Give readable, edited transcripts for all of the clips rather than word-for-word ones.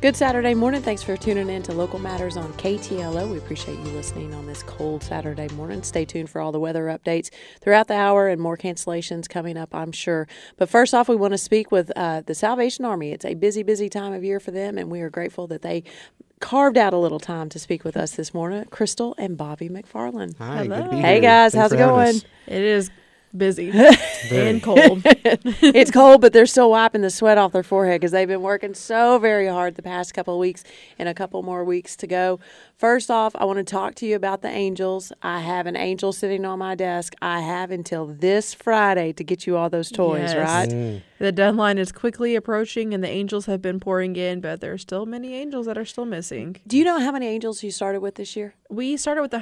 Good Saturday morning. Thanks for tuning in to Local Matters on KTLO. We appreciate you listening on this cold Saturday morning. Stay tuned for all the weather updates throughout the hour and more cancellations coming up, I'm sure. But first off, we want to speak with the Salvation Army. It's a busy, busy time of year for them, and we are grateful that they carved out a little time to speak with us this morning. Crystal and Bobby McFarland. Hi, Hello. good to be Hey, here. guys. Thanks How's it for having going? us. It is busy Very. and cold. It's cold, but they're still wiping the sweat off their forehead because they've been working so very hard the past couple of weeks and a couple more weeks to go. First off, I want to talk to you about the Angels. I have an Angel sitting on my desk. I have until this Friday to get you all those toys, Yes. right? The deadline is quickly approaching, and the angels have been pouring in, but there are still many angels that are still missing. Do you know how many Angels you started with this year? We started with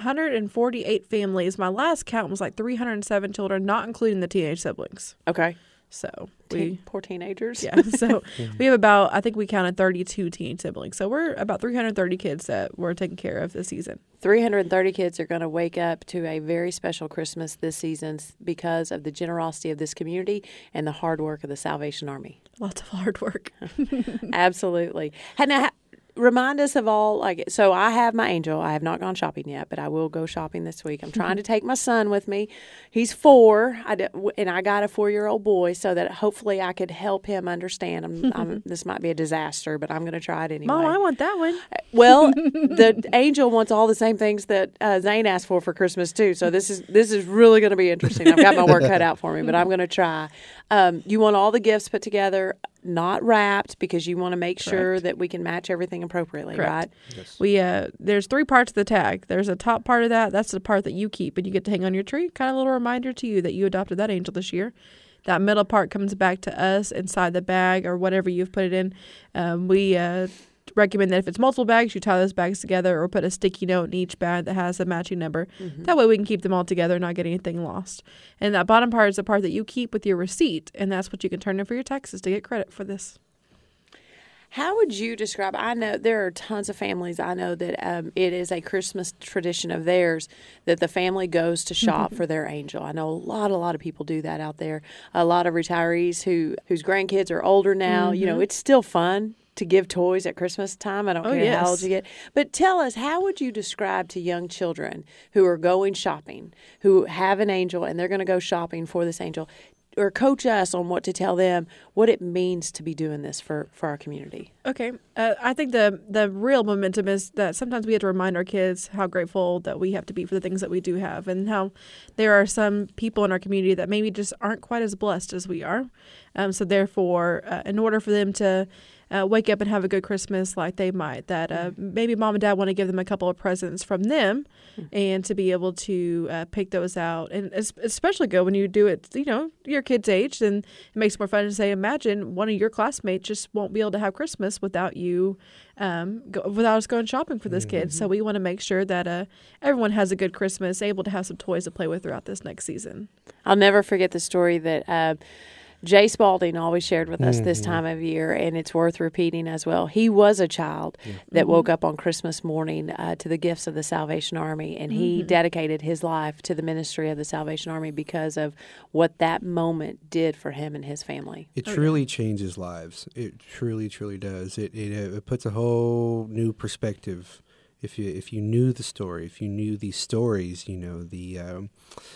148 families. My last count was like 307 children, not including the teenage siblings. Okay. So Poor teenagers. yeah. So we have about, I think we counted 32 teen siblings. So we're about 330 kids that we're taking care of this season. 330 kids are going to wake up to a very special Christmas this season because of the generosity of this community and the hard work of the Salvation Army. Lots of hard work. Absolutely. Now, remind us of all, so I have my Angel. I have not gone shopping yet, but I will go shopping this week. I'm trying to take my son with me. He's 4, and I got a 4-year-old boy so that hopefully I could help him understand. This might be a disaster, but I'm going to try it anyway. Mom, I want that one. Well, the Angel wants all the same things that Zane asked for Christmas too. So this is really going to be interesting. I've got my work cut out for me, but I'm going to try. You want all the gifts put together, not wrapped, because you want to make sure that we can match everything appropriately, Correct. right? Yes. We there's 3 parts of the tag. There's a top part of that's the part that you keep and you get to hang on your tree. Kind of a little reminder to you that you adopted that angel this year. That middle part comes back to us inside the bag or whatever you've put it in. We recommend that if it's multiple bags, you tie those bags together or put a sticky note in each bag that has a matching number. Mm-hmm. That way we can keep them all together and not get anything lost. And that bottom part is the part that you keep with your receipt, and that's what you can turn in for your taxes to get credit for this. How would you describe? I know there are tons of families. I know that it is a Christmas tradition of theirs that the family goes to shop for their Angel. I know a lot of people do that out there. A lot of retirees whose grandkids are older now. You know, it's still fun to give toys at Christmas time. I don't care how old you get. But tell us, how would you describe to young children who are going shopping, who have an Angel and they're going to go shopping for this Angel, or coach us on what to tell them, what it means to be doing this for our community? Okay. I think the real momentum is that sometimes we have to remind our kids how grateful that we have to be for the things that we do have, and how there are some people in our community that maybe just aren't quite as blessed as we are. So therefore, in order for them to wake up and have a good Christmas like they might, that maybe mom and dad want to give them a couple of presents from them, and to be able to pick those out. And it's especially good when you do it, your kid's age, and it makes it more fun to say, imagine one of your classmates just won't be able to have Christmas without you, without us going shopping for this kid. So we want to make sure that everyone has a good Christmas, able to have some toys to play with throughout this next season. I'll never forget the story that Jay Spalding always shared with us this time of year, and it's worth repeating as well. He was a child that woke up on Christmas morning to the gifts of the Salvation Army, and he dedicated his life to the ministry of the Salvation Army because of what that moment did for him and his family. It truly changes lives. It truly, truly does. It puts a whole new perspective. If you knew the story, if you knew these stories, the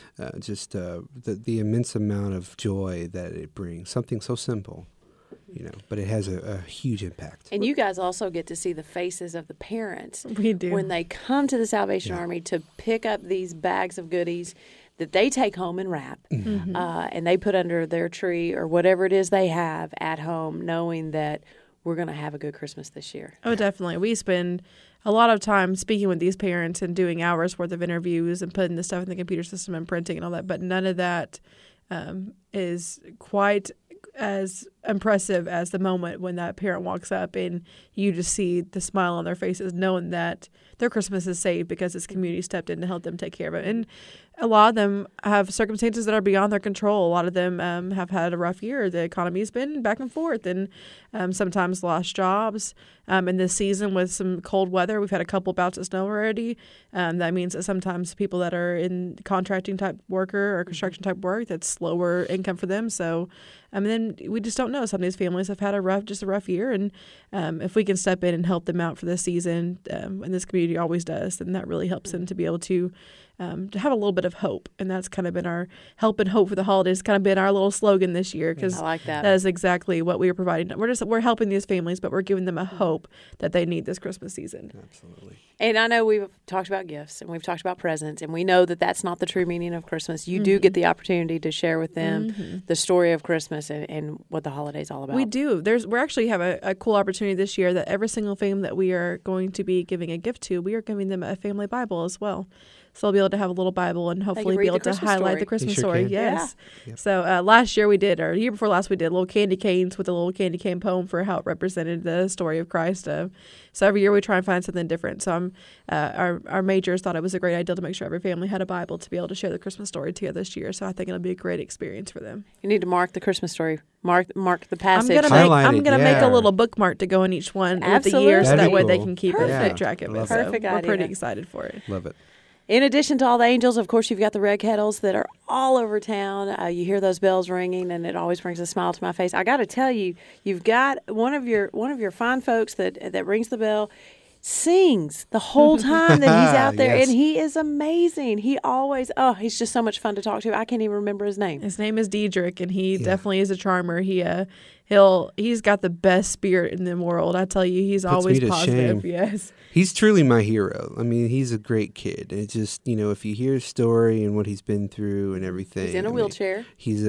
immense amount of joy that it brings. Something so simple, but it has a huge impact. And you guys also get to see the faces of the parents. We do. When they come to the Salvation Army to pick up these bags of goodies that they take home and wrap, and they put under their tree or whatever it is they have at home, knowing that we're going to have a good Christmas this year. Oh, definitely. We spend a lot of time speaking with these parents and doing hours worth of interviews and putting the stuff in the computer system and printing and all that. But none of that is quite as impressive as the moment when that parent walks up and you just see the smile on their faces, knowing that their Christmas is saved because this community stepped in to help them take care of it. And a lot of them have circumstances that are beyond their control. A lot of them have had a rough year. The economy's been back and forth, and sometimes lost jobs. In this season with some cold weather, we've had a couple bouts of snow already. That means that sometimes people that are in contracting type worker or construction type work, that's lower income for them. So, and then we just don't know. know some of these families have had a rough year, and if we can step in and help them out for this season, and this community always does, then that really helps them to be able to have a little bit of hope. And that's kind of been our help and hope for the holidays, kind of been our little slogan this year, because I like that. That is exactly what we are providing. We're helping these families, but we're giving them a hope that they need this Christmas season. Absolutely. And I know we've talked about gifts and we've talked about presents, and we know that that's not the true meaning of Christmas. You do get the opportunity to share with them the story of Christmas and what the holiday's all about. We do. We actually have a cool opportunity this year that every single family that we are going to be giving a gift to, we are giving them a family Bible as well. So they'll be able to have a little Bible and hopefully be able to highlight the Christmas story. Can. Yes. Yeah. Yep. So last year we did, or the year before last, we did little candy canes with a little candy cane poem for how it represented the story of Christ. So every year we try and find something different. So our majors thought it was a great idea to make sure every family had a Bible to be able to share the Christmas story together this year. So I think it'll be a great experience for them. You need to mark the Christmas story. Mark the passage. I'm gonna make a little bookmark to go in each one with the year, so that way they can keep Perfect. track of it. Perfect So idea. we're pretty excited for it. Love it. In addition to all the angels, of course, you've got the red kettles that are all over town. You hear those bells ringing, and it always brings a smile to my face. I got to tell you, you've got one of your fine folks that rings the bell, sings the whole time that he's out there, Yes. and he is amazing. He always, he's just so much fun to talk to. I can't even remember his name. His name is Diedrich, and he definitely is a charmer. He's got the best spirit in the world. I tell you, he's Puts always me to positive. shame. Yes. He's truly my hero. I mean, he's a great kid. It's just, if you hear his story and what he's been through and everything. He's in a wheelchair.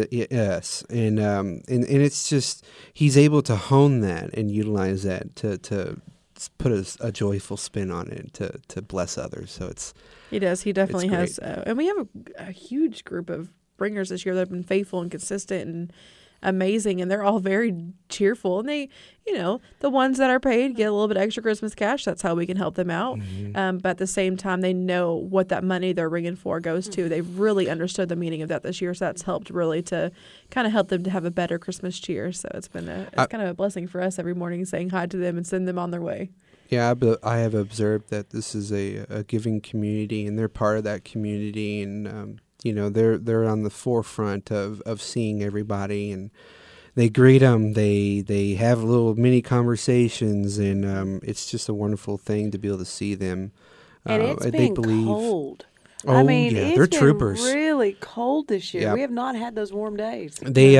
Yes. And it's just, he's able to hone that and utilize that to put a joyful spin on it to bless others. So He does. He definitely it's has. And we have a huge group of bringers this year that have been faithful and consistent and amazing, and they're all very cheerful. And they, the ones that are paid get a little bit extra Christmas cash. That's how we can help them out. But at the same time, they know what that money they're ringing for goes to. They've really understood the meaning of that this year, so that's helped really to kind of help them to have a better Christmas cheer. So it's been kind of a blessing for us every morning, saying hi to them and send them on their way. Yeah, I have observed that this is a giving community, and they're part of that community, and they're on the forefront of seeing everybody, and they greet them. They have little mini conversations, and it's just a wonderful thing to be able to see them. And it's been cold. Oh, I mean, yeah, it's they're been troopers. really cold this year. Yep. We have not had those warm days. They,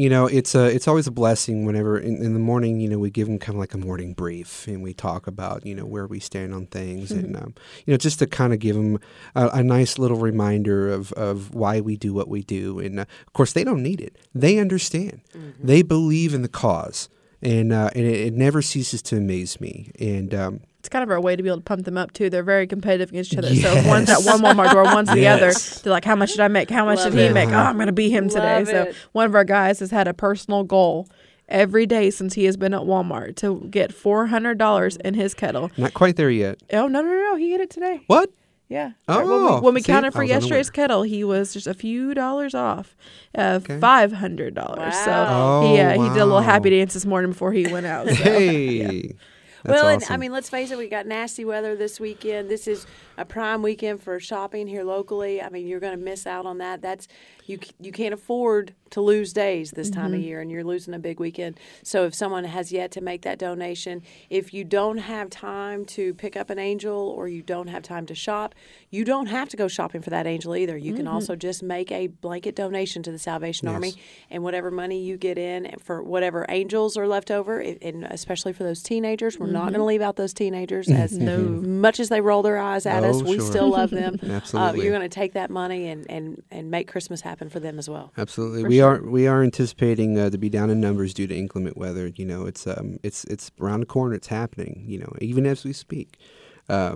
it's always a blessing whenever in the morning, we give them kind of like a morning brief, and we talk about, where we stand on things, and just to kind of give them a nice little reminder of why we do what we do. And of course, they don't need it; they understand. They believe in the cause, and it never ceases to amaze me. And it's kind of our way to be able to pump them up too. They're very competitive against each other. Yes. So if one's at one Walmart door, one's at the other. Yes. They're like, how much did I make? How much Love did he it. make? Oh, I'm going to beat him today. Love So it. one of our guys has had a personal goal every day since he has been at Walmart to get $400 in his kettle. not quite there yet. Oh, no. He hit it today. What? Yeah. Oh, when we see, counted I for was yesterday's unaware. kettle, he was just a few dollars off, Okay. $500. Wow. So he did a little wow. happy dance this morning before he went out. So, Hey. yeah. That's Well, awesome. and I mean, let's face it, we got nasty weather this weekend. This is a prime weekend for shopping here locally. I mean, you're going to miss out on that. That's you can't afford to lose days this time of year, and you're losing a big weekend. So if someone has yet to make that donation, if you don't have time to pick up an angel or you don't have time to shop, you don't have to go shopping for that angel either. You can also just make a blanket donation to the Salvation Army, and whatever money you get in for whatever angels are left over, and especially for those teenagers, we're not going to leave out those teenagers as much as they roll their eyes at us. We sure. still love them. Absolutely. You're going to take that money and make Christmas happen for them as well. Absolutely, we are anticipating to be down in numbers due to inclement weather. It's around the corner. It's happening. Even as we speak. And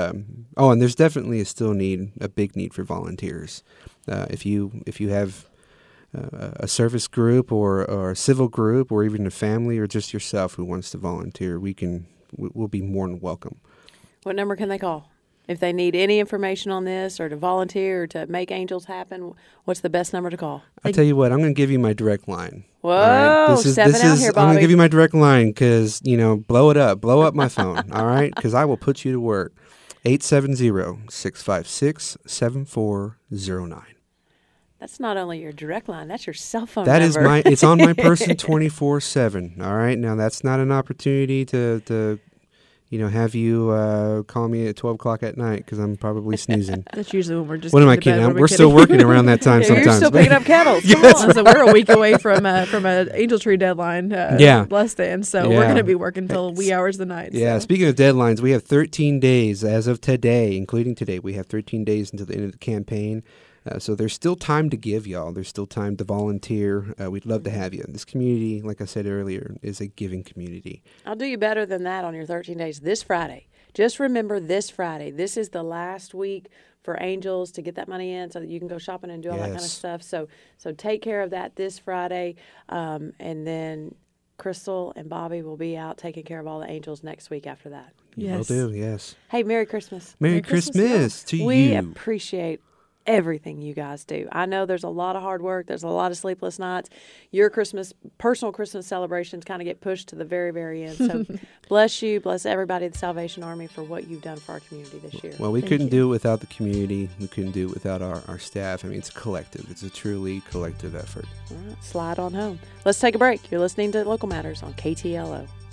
there's definitely a big need for volunteers. If you have a service group or a civil group or even a family or just yourself who wants to volunteer, we'll be more than welcome. What number can they call? If they need any information on this or to volunteer or to make angels happen, what's the best number to call? I'll tell you what, I'm going to give you my direct line. Whoa, all right? stepping out here, I'm Bobby. going to give you my direct line because, blow up my phone, all right? Because I will put you to work. 870-656-7409. That's not only your direct line, that's your cell phone That is number. it's on my person 24/7. All right. Now that's not an opportunity to have you call me at 12 o'clock at night because I'm probably snoozing. That's usually when we're just. What am I getting to kidding? bed. We're still working around that time Yeah, sometimes. you're still picking up kettles. Come Yes, on. So we're a week away from an Angel Tree deadline. Yeah. Less than. So Yeah. we're going to be working till wee hours of the night. Yeah, So. speaking of deadlines, we have 13 days as of today, including today. We have 13 days until the end of the campaign. So there's still time to give, y'all. There's still time to volunteer. We'd love to have you. This community, like I said earlier, is a giving community. I'll do you better than that on your 13 days this Friday. Just remember this Friday. This is the last week for Angels to get that money in so that you can go shopping and do all that kind of Yes. stuff. So take care of that this Friday. And then Crystal and Bobby will be out taking care of all the Angels next week after that. Yes. Will do, yes. Hey, Merry Christmas. Merry Christmas, Christmas to We you. appreciate everything you guys do. I know there's a lot of hard work. There's a lot of sleepless nights. Your personal Christmas celebrations kind of get pushed to the very, very end. So bless you, bless everybody at the Salvation Army for what you've done for our community this year. Well, we Thank couldn't you. do it without the community. We couldn't do it without our staff. I mean, it's a collective. It's a truly collective effort. All right, slide on home. Let's take a break. You're listening to Local Matters on KTLO.